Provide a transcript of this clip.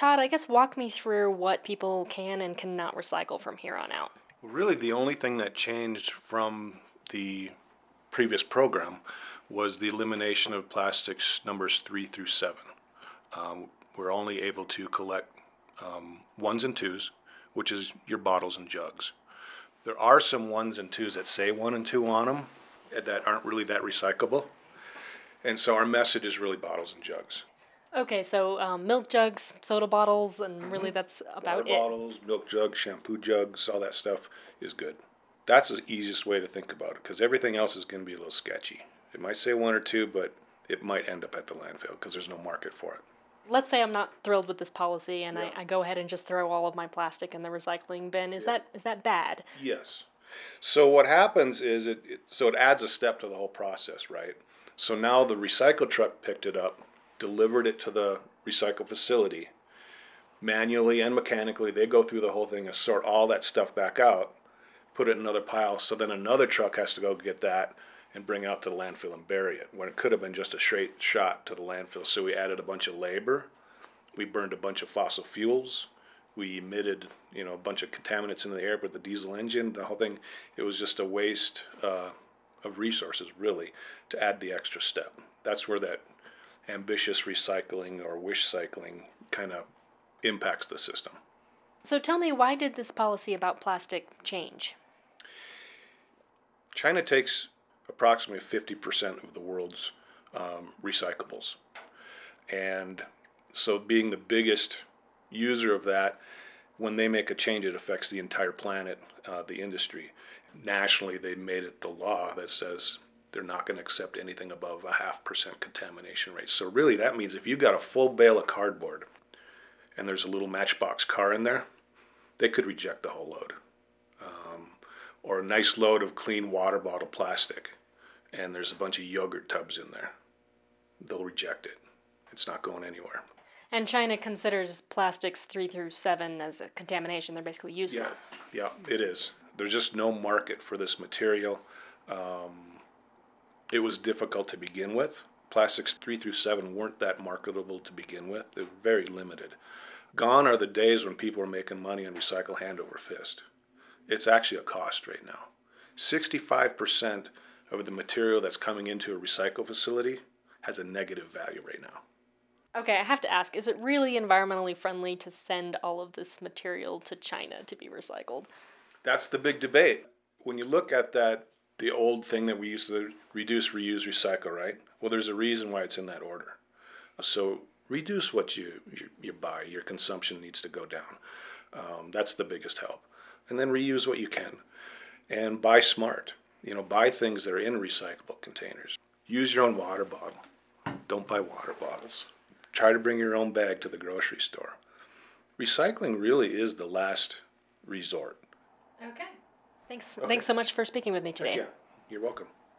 Todd, I guess walk me through what people can and cannot recycle from here on out. Really, the only thing that changed from the previous program was the elimination of plastics numbers 3 through 7. We're only able to collect ones and twos, which is your bottles and jugs. There are some ones and twos that say 1 and 2 on them that aren't really that recyclable. And so our message is really bottles and jugs. Okay, so milk jugs, soda bottles, and really that's about Water it. bottles, milk jugs, shampoo jugs, all that stuff is good. That's the easiest way to think about it because everything else is going to be a little sketchy. It might say 1 or 2, but it might end up at the landfill because there's no market for it. Let's say I'm not thrilled with this policy and Yeah. I go ahead and just throw all of my plastic in the recycling bin. Is Yeah. that bad? Yes. So what happens is it adds a step to the whole process, right? So now the recycle truck picked it up, delivered it to the recycle facility. Manually and mechanically, they go through the whole thing and sort all that stuff back out, put it in another pile, so then another truck has to go get that and bring it out to the landfill and bury it, when it could have been just a straight shot to the landfill. So we added a bunch of labor, we burned a bunch of fossil fuels, we emitted, a bunch of contaminants into the air with the diesel engine, the whole thing. It was just a waste of resources, really, to add the extra step. That's where that ambitious recycling or wish cycling kind of impacts the system. So tell me, why did this policy about plastic change? China takes approximately 50% of the world's recyclables. And so being the biggest user of that, when they make a change, it affects the entire planet, the industry. Nationally, they made it the law that says they're not going to accept anything above a 0.5% contamination rate. So really that means if you got a full bale of cardboard and there's a little Matchbox car in there, they could reject the whole load. Or a nice load of clean water bottle plastic and there's a bunch of yogurt tubs in there, they'll reject it. It's not going anywhere. And China considers plastics 3 through 7 as a contamination. They're basically useless. Yeah, it is. There's just no market for this material. It was difficult to begin with. Plastics 3 through 7 weren't that marketable to begin with. They're very limited. Gone are the days when people were making money on recycle hand over fist. It's actually a cost right now. 65% of the material that's coming into a recycle facility has a negative value right now. Okay, I have to ask, is it really environmentally friendly to send all of this material to China to be recycled? That's the big debate. When you look at that, the old thing that we used to reduce, reuse, recycle, right? Well, there's a reason why it's in that order. So reduce what you buy. Your consumption needs to go down. That's the biggest help. And then reuse what you can. And buy smart. Buy things that are in recyclable containers. Use your own water bottle. Don't buy water bottles. Try to bring your own bag to the grocery store. Recycling really is the last resort. Okay. Thanks. Okay. Thanks so much for speaking with me today. Yeah, you're welcome.